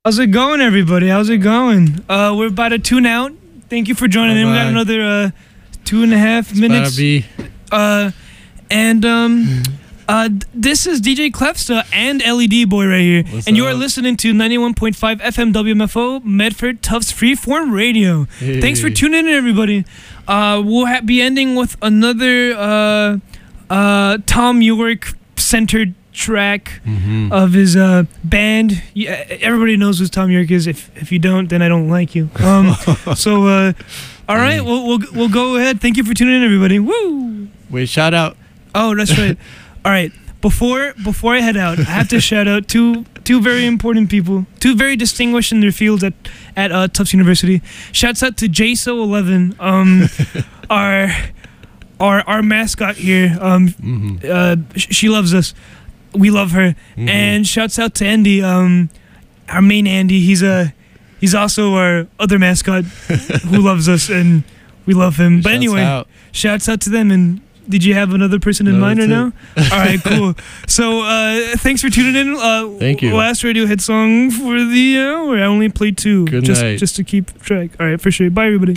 How's it going, everybody? How's it going? We're about to tune out. Thank you for joining in. We got another 2.5 minutes. This is DJ Clefsta and LED Boy right here. And you are listening to 91.5 FM WMFO, Medford Tufts Freeform Radio. Hey. Thanks for tuning in, everybody. We'll be ending with another Tom York-centered track of his band. Yeah, everybody knows who Tom York is. If you don't, then I don't like you. All right, we'll go ahead. Thank you for tuning in, everybody. Woo! Wait, shout out. Oh, that's right. All right, before I head out, I have to shout out two very important people, two very distinguished in their fields at Tufts University. Shouts out to JSO11, our mascot here. She loves us. We love her. And shouts out to Andy, our main Andy. He's also our other mascot who loves us, and we love him. But anyway, shouts out to them. And did you have another person in mind or no? All right, cool. So thanks for tuning in. Thank you. Last radio hit song for the hour. I only played 2. Good night. Just to keep track. All right, for sure. Bye, everybody.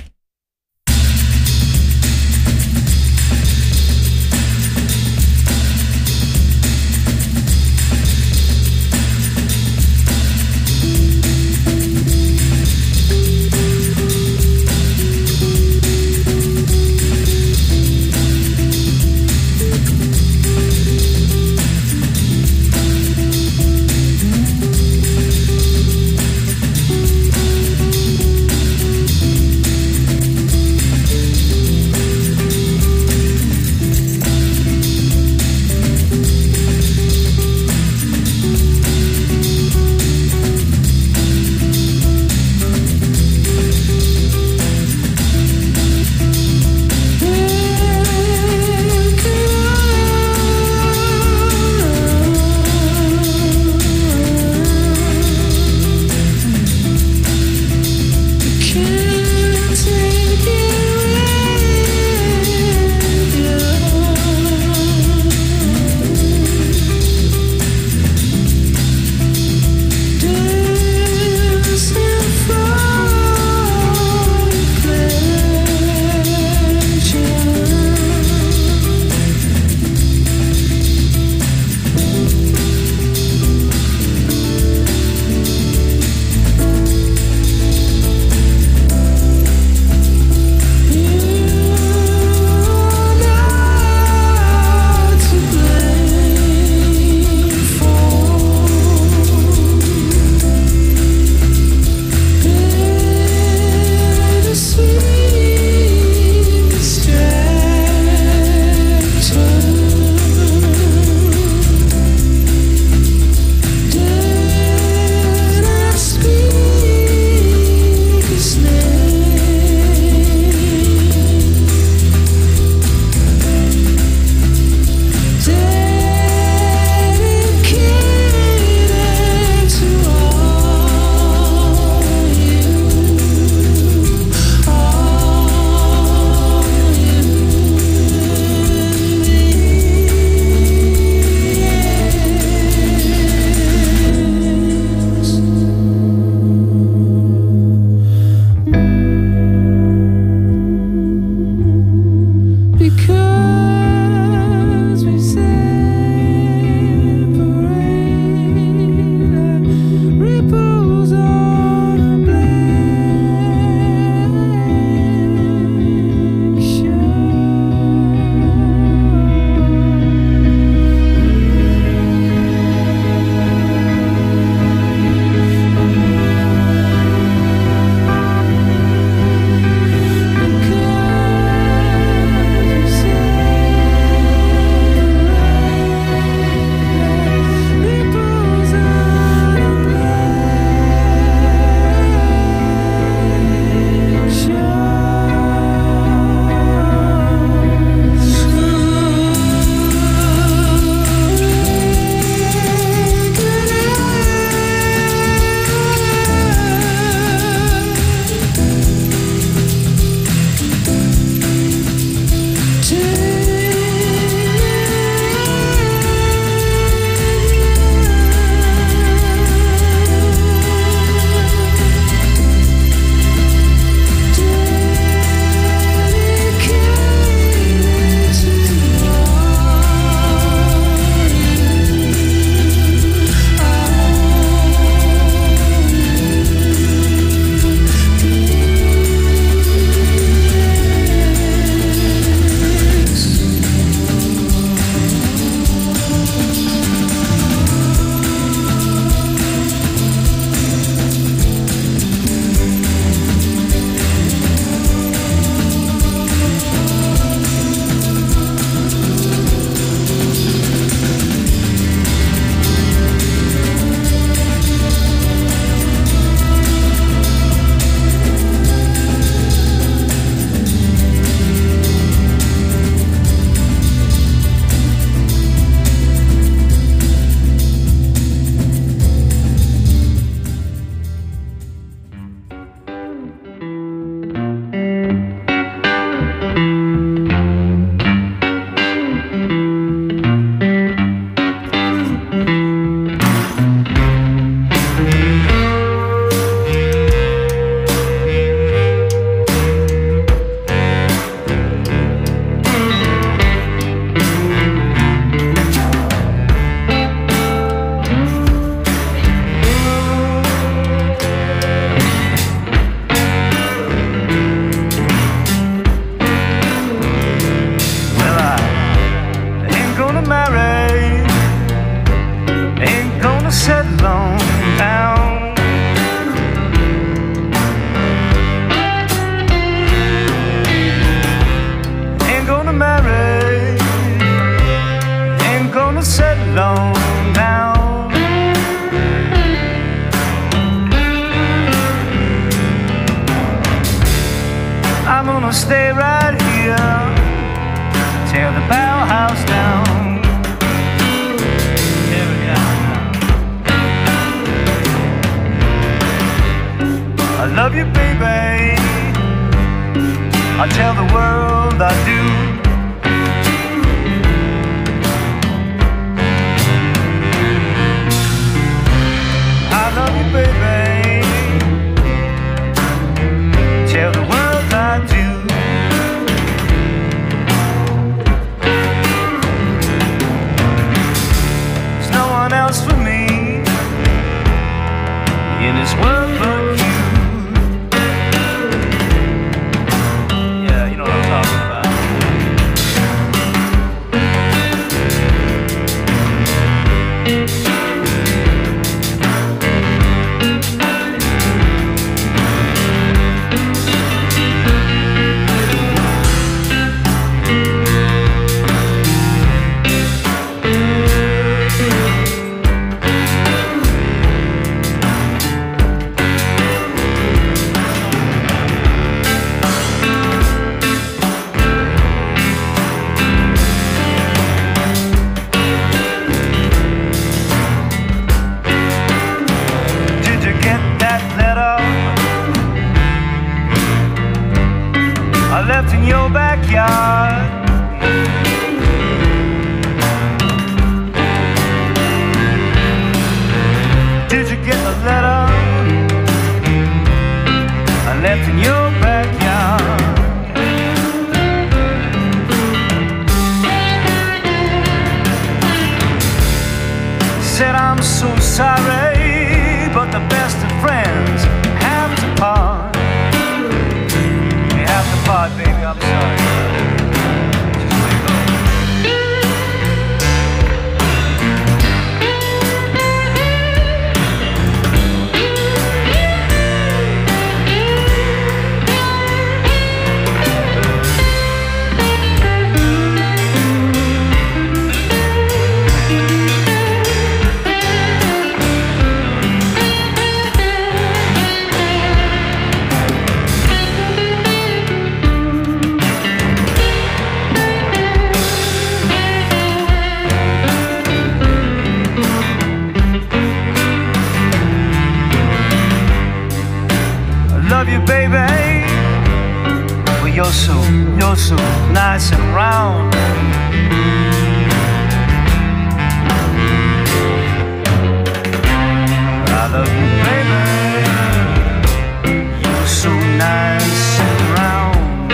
gonna settle on down. I'm gonna stay right here, tear the Bauhaus down. Tear it down. I love you, baby. I tell the world I do. I love you, baby. Tell the world I do. There's no one else for me in this world but you. Yeah, you know what I'm talking about. Left in your backyard. Did you get the letter I left in your backyard? Said I'm so sorry, but the best of friends have to part. Baby, I'm sorry. Just let it go. Love you, baby. Well, you're so nice and round. I love you, baby. You're so nice and round.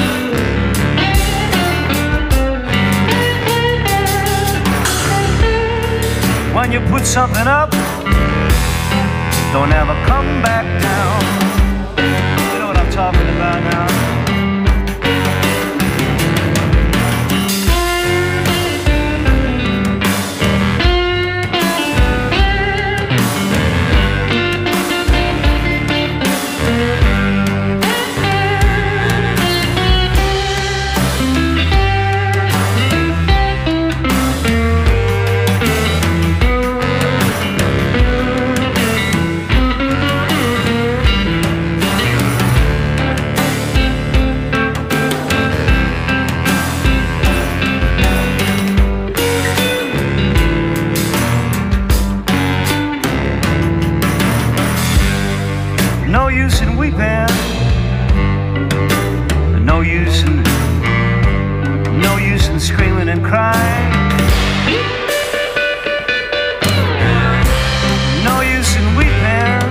When you put something up, don't ever come back down. Talking about now. No use in weeping, no use in screaming and crying. No use in weeping,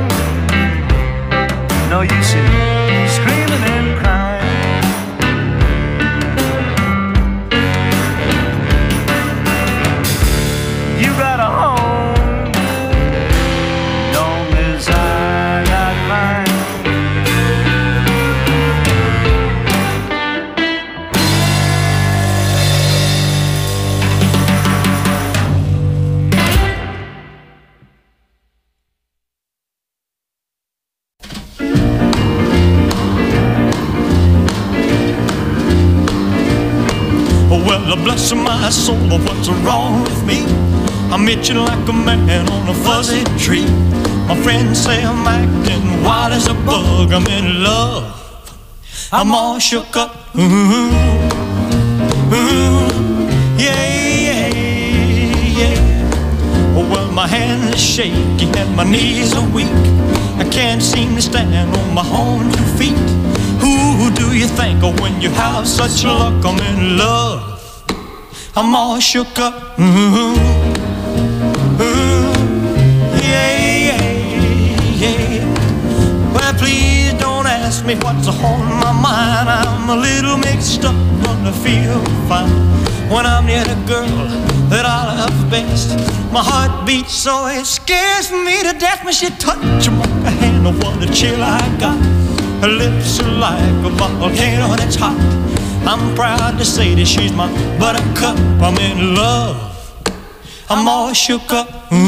no use in screaming and crying. You got a home, long as I got mine. Well, bless my soul, what's wrong with me? I'm itching like a man on a fuzzy tree. My friends say I'm acting wild as a bug. I'm in love, I'm all shook up. Yeah, well, my hands are shaky and my knees are weak. I can't seem to stand on my own 2 feet. Who do you think of when you have such luck? I'm in love, I'm all shook up. Yeah. Well, please don't ask me what's on my mind. I'm a little mixed up, but I feel fine when I'm near the girl that I love best. My heart beats so it scares me to death when she touches my hand. Oh, what a chill I got. Her lips are like a volcano that's hot. I'm proud to say that she's my buttercup. I'm in love, I'm all shook up.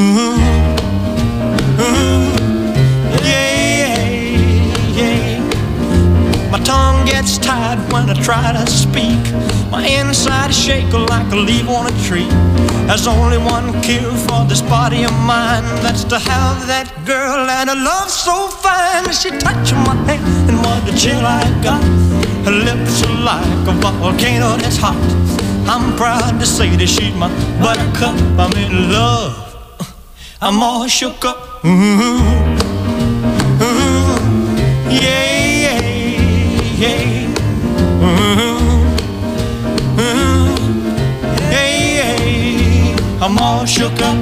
Yeah. My tongue gets tied when I try to speak. My inside is shaking like a leaf on a tree. There's only one cure for this body of mine. That's to have that girl and a love so fine. She touched my hand and what a chill I got. Her lips are like a volcano that's hot. I'm proud to say that she's my buttercup. I'm in love, I'm all shook up. Yeah. I'm all shook up.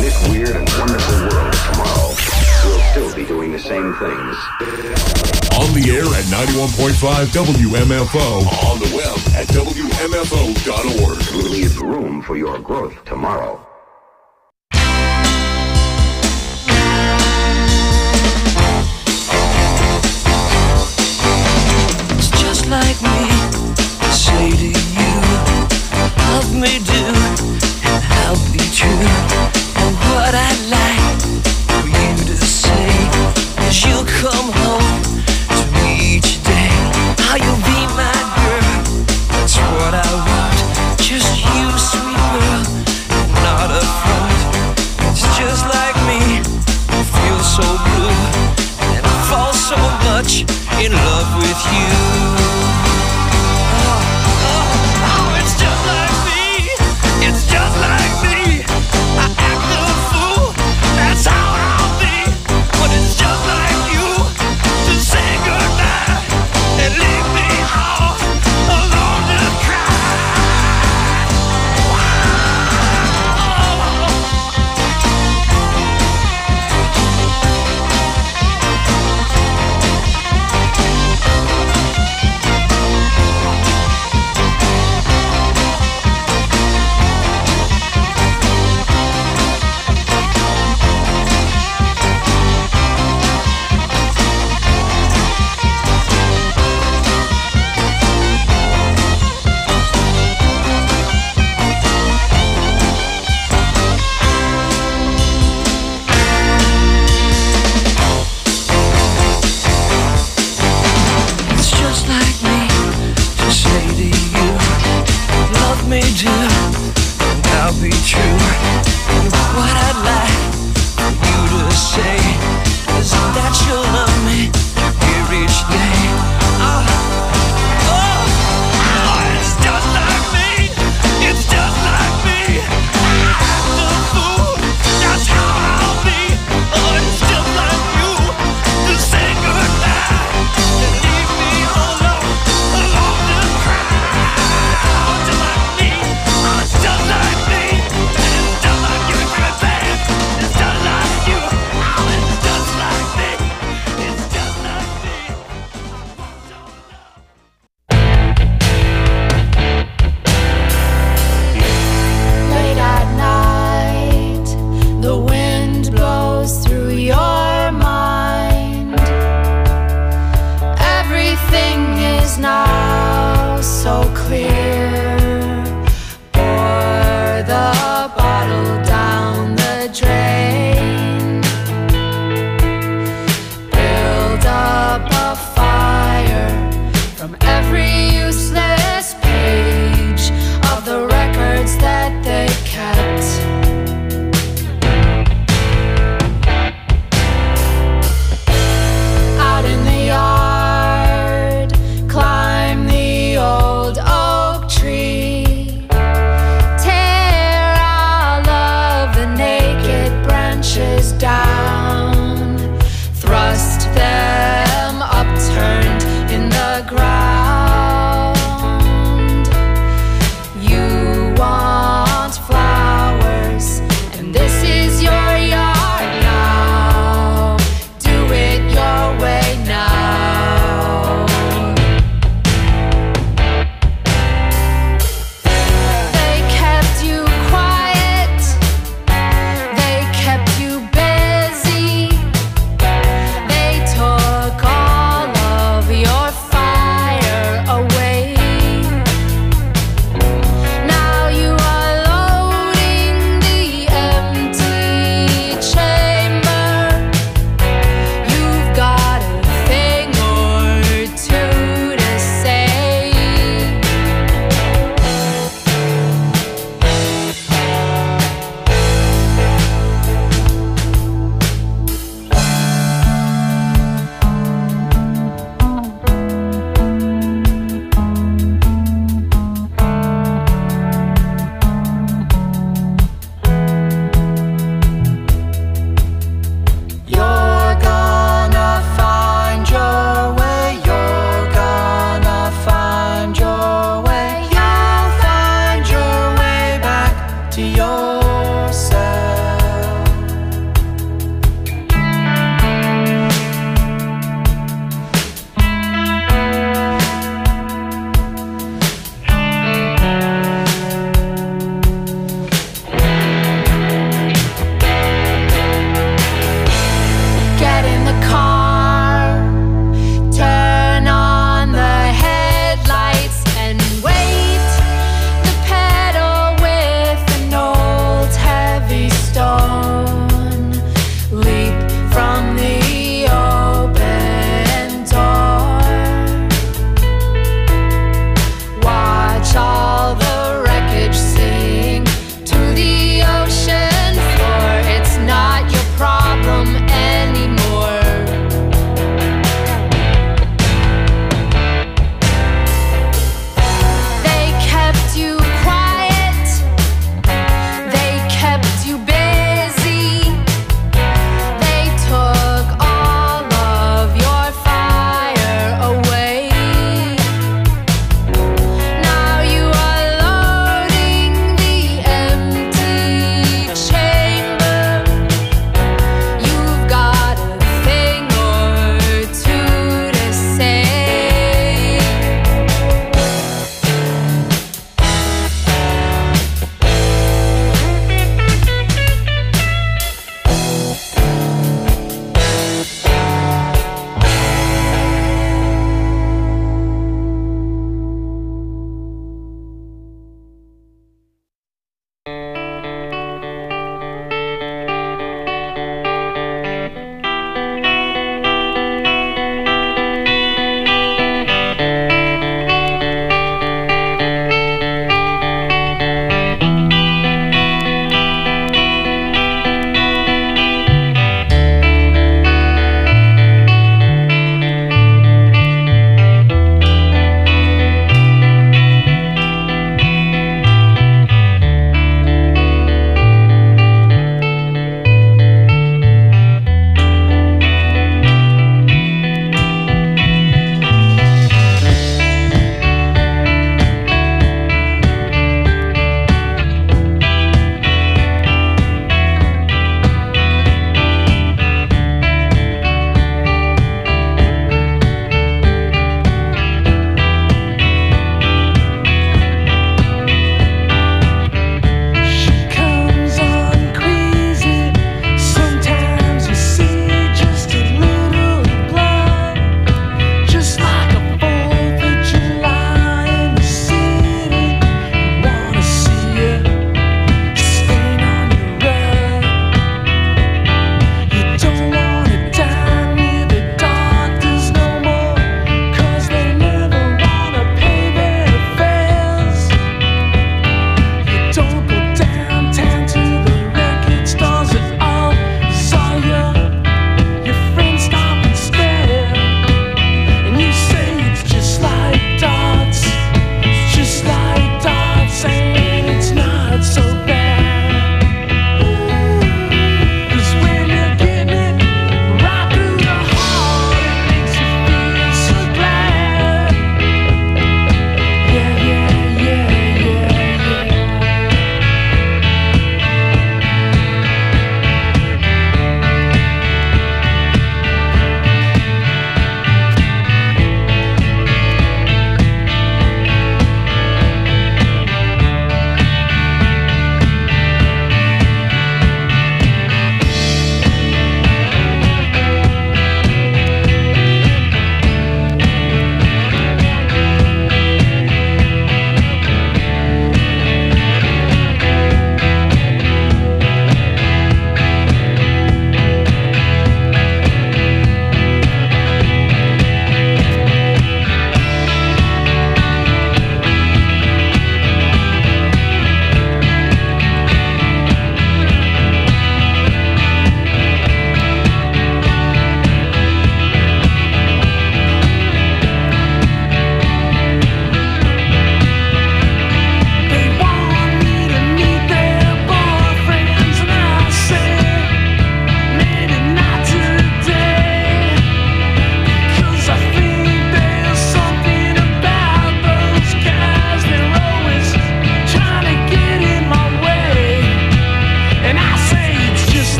All On the air at 91.5 WMFO. On the web at WMFO.org. Leave room for your growth tomorrow. It's just like me to say to you, love me do, and I'll be true. And what I'd like for you to say is you'll come home to me each day. How you'll be my girl, that's what I want. Just you, sweet girl, and not a front. It's just like me, I feel so blue, and I fall so much in love with you. It's just like me, it's just like me. I act a fool, that's how I'll be. But it's just like you to say goodbye and leave me all alone to cry. It's just like me to say to you, love me do, and I'll be true. And what I'd like for you to say is that you'll love me here each day. It's just like me, it's just like me. I act a fool, that's how I'll be. It's just like you to say goodbye and leave me alone to cry. It's just like me, it's just like me. It's just like you, baby. It's just like you. It's just like me. It's just like me. Late at night, the wind blows through your mind. Everything is now so clear. Pour the bottle down the drain. Build up a fire from every useless page of the records that they kept. Out in the yard, climb the old oak tree.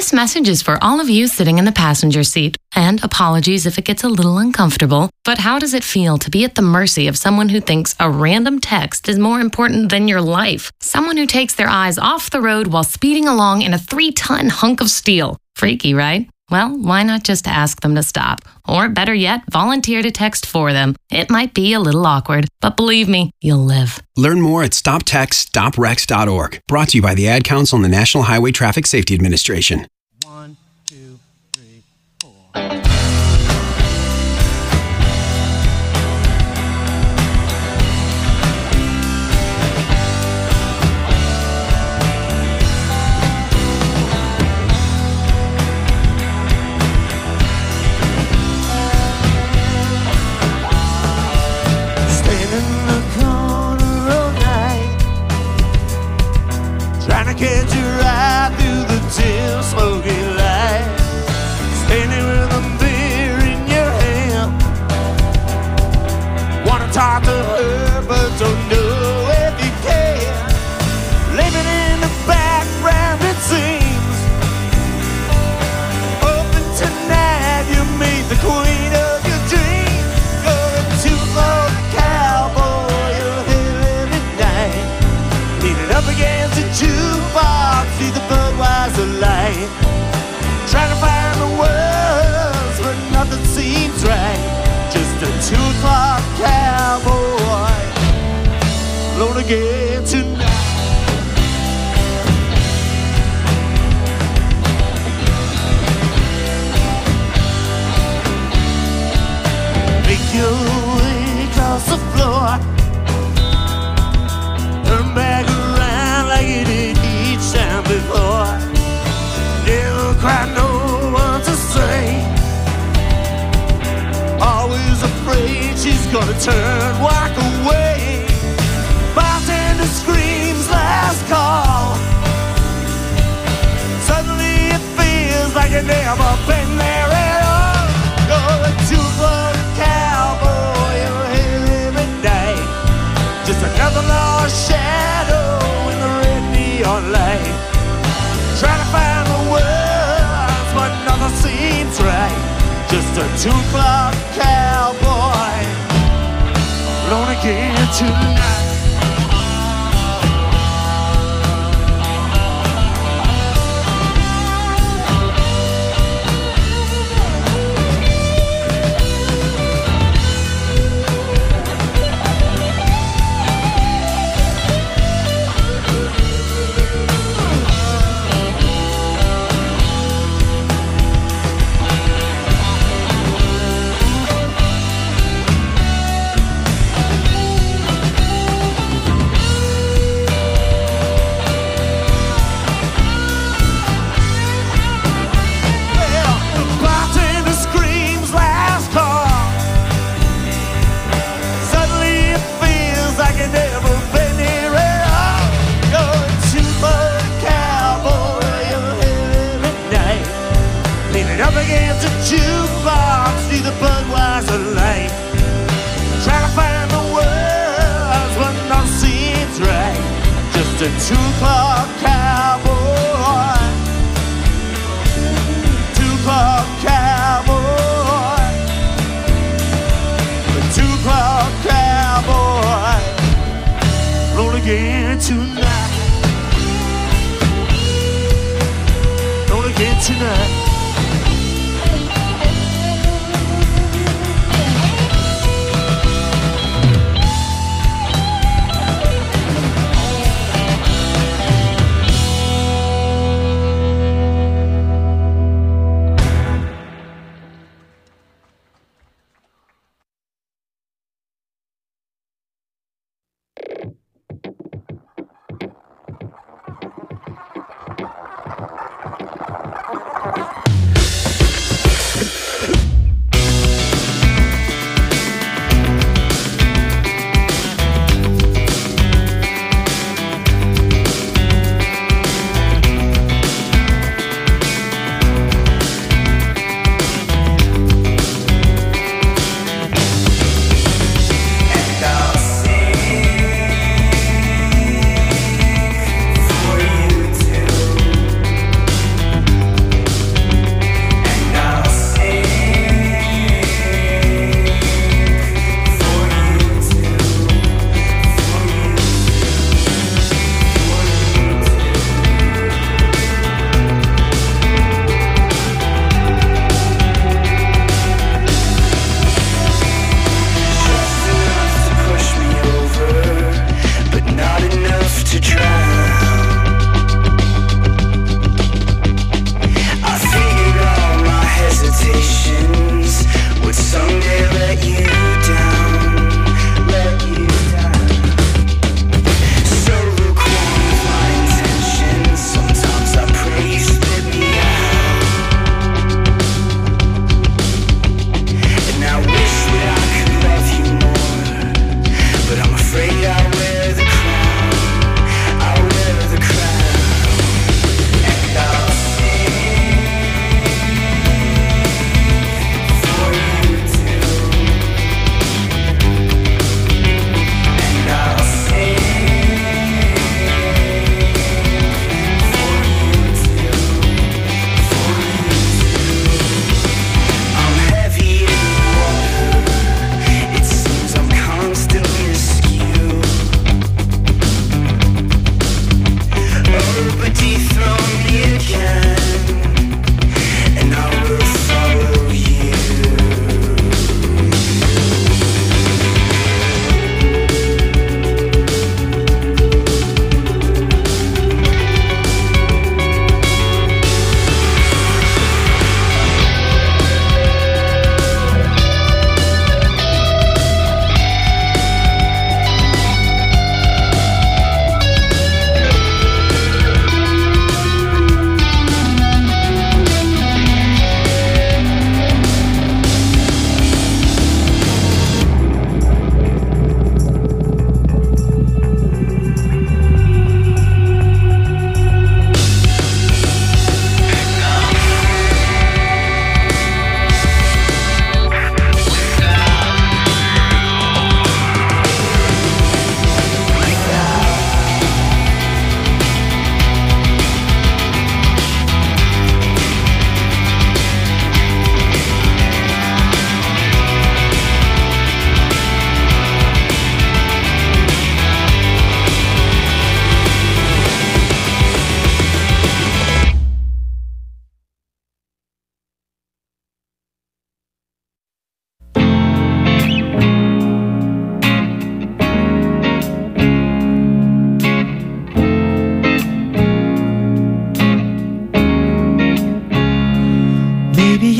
This message is for all of you sitting in the passenger seat. And apologies if it gets a little uncomfortable, but how does it feel to be at the mercy of someone who thinks a random text is more important than your life? Someone who takes their eyes off the road while speeding along in a 3-ton hunk of steel. Freaky, right? Well, why not just ask them to stop? Or better yet, volunteer to text for them. It might be a little awkward, but believe me, you'll live. Learn more at stoptextstoprex.org. Brought to you by the Ad Council and the National Highway Traffic Safety Administration. 1, 2, 3, 4. Catch you right through the dim, smoky light. Standing with a beer in your hand. Wanna talk to her, but don't know if you can. Living in the background, it seems. Open tonight, you meet the queen of your dreams. You're a two-fold cowboy, you're here every night. Leaning up against a jukebox, see the Budweiser light. Trying to find the words, but nothing seems right. Just a 2 o'clock cowboy, alone again tonight. Make your way across the floor, turn back around like you did each time before. Never quite know what to say. Always afraid she's gonna turn, walk away. Bartender screams last call. Suddenly it feels like you've never been there at all. You're a two-foot cowboy, you're here every night. Just another lost shadow in the red neon light. Trying to find the words, but nothing seems right. Just a 2 o'clock cowboy, alone again tonight. Jukebox, see the Budweiser light. Try to find the words, but nothing seems right. Just a 2 o'clock cowboy, 2 o'clock cowboy, a 2 o'clock cowboy, roll again tonight, roll again tonight.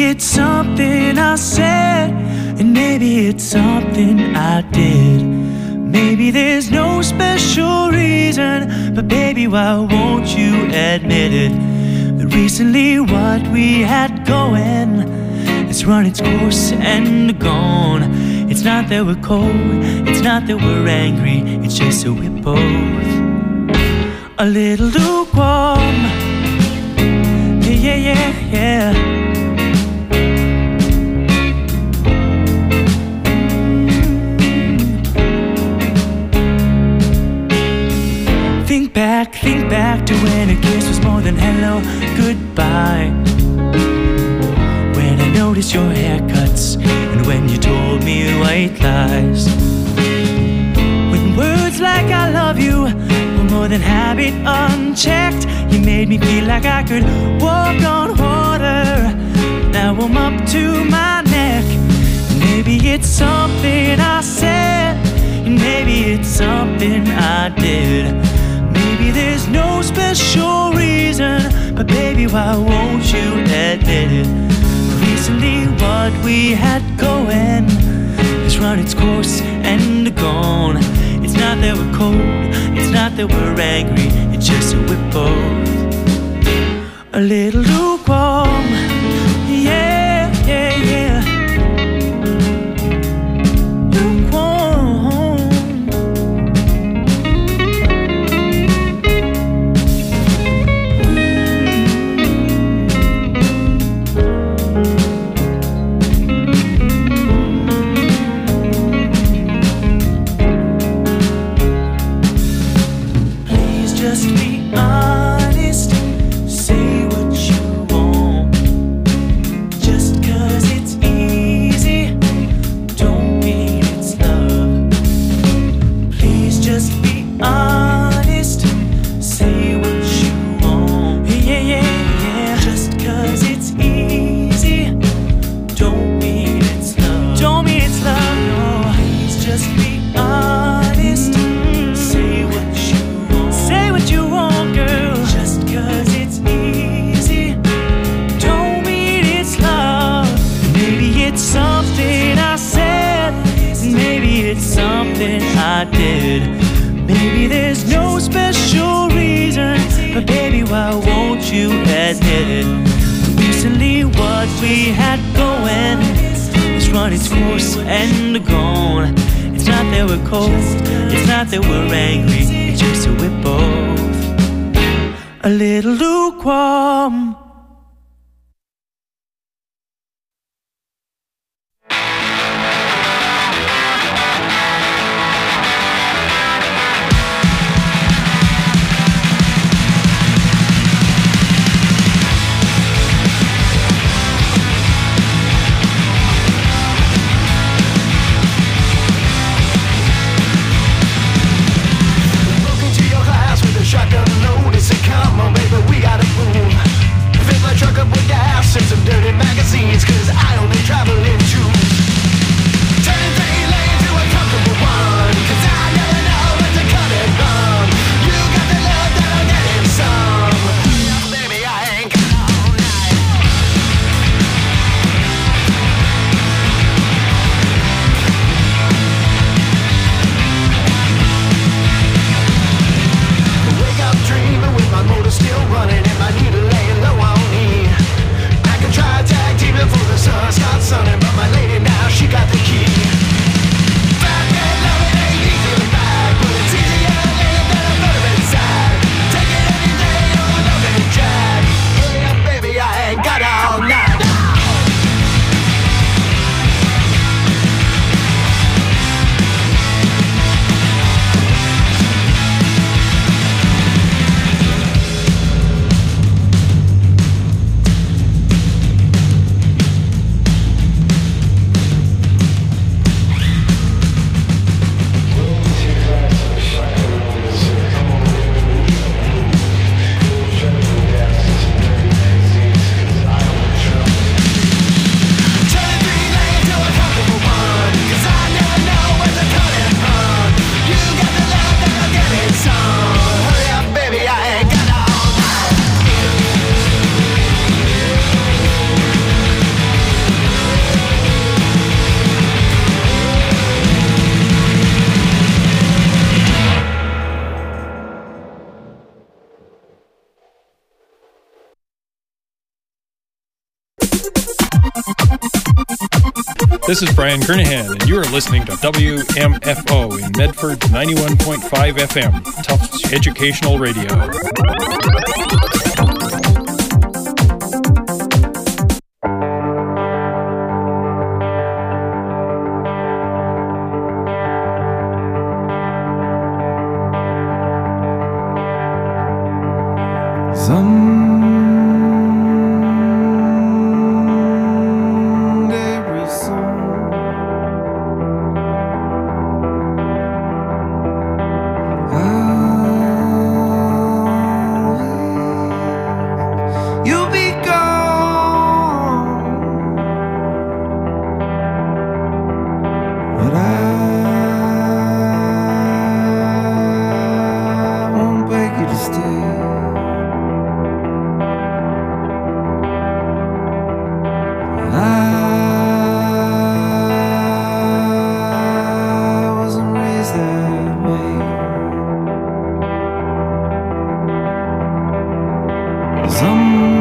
it's something I said, and maybe it's something I did. Maybe there's no special reason, but baby, why won't you admit it? That recently what we had going has run its course and gone. It's not that we're cold, it's not that we're angry, it's just that we're both a little lukewarm. Yeah, yeah, yeah. Think back to when a kiss was more than hello, goodbye. When I noticed your haircuts and when you told me white lies. When words like I love you were more than habit unchecked, you made me feel like I could walk on water. Now I'm up to my neck. Maybe it's something I said, and maybe it's something I did. Maybe there's no special reason, but baby, why won't you admit it? Recently what we had going has run its course and gone. It's not that we're cold, it's not that we're angry, it's just that we're both a little lukewarm. Yeah, yeah, yeah. I did. Maybe there's no special reason, but baby, why won't you admit it? Recently what we had going has run its course and gone. It's not that we're cold, it's not that we're angry, it's just that we're both a little lukewarm. Shotgun load, they say, come on, baby, we gotta move. This is Brian Kernahan, and you are listening to WMFO in Medford 91.5 FM, Tufts Educational Radio. Some